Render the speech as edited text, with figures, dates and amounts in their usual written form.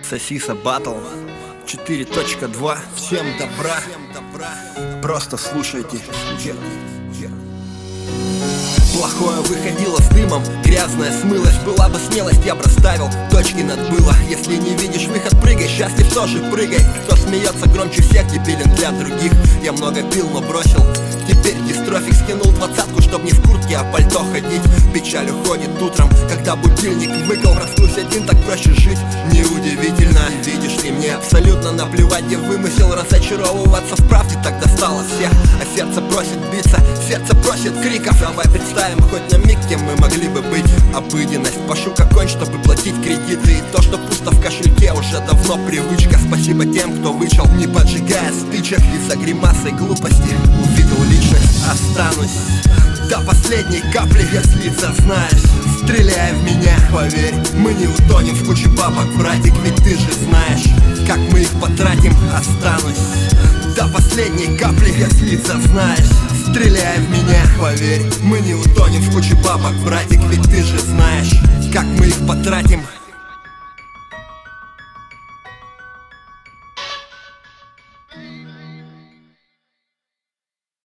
Сосиса Батл 4.2. Всем добра. Просто слушайте. Плохое выходило с дымом, грязная смылась. Была бы смелость, я бы расставил точки над было. Если не видишь выход, прыгай, счастлив тоже прыгай. Кто смеется громче всех, дебилен для других. Я много пил, но бросил. Теперь дистрофик скинул 20-ку, чтоб не в куртке, а пальто ходить. Печаль уходит утром, когда будильник выкол. Проснусь один, так проще жить. Неудивительно, видишь ли, мне абсолютно наплевать, где вымысел. Разочаровываться в правде так достало всех. А сердце просит биться, сердце просит криков. Давай представим хоть на миг, кем мы могли бы быть. Обыденность, пошу как конь, чтобы платить кредиты. И то, что пусто в кошельке, уже давно привычка. Спасибо тем, кто вышел, не поджигая спичек. Из-за гримасы глупости увидел личность. Останусь до последней капли, если зазнаешь. Стреляй в меня, поверь, мы не утонем в куче бабок, братик. Ведь ты же знаешь, как мы их потратим. Останусь до последней капли, если зазнаешь. Стреляй в меня, поверь, мы не утонем в куче бабок, братик. Ведь ты же знаешь, как мы их потратим.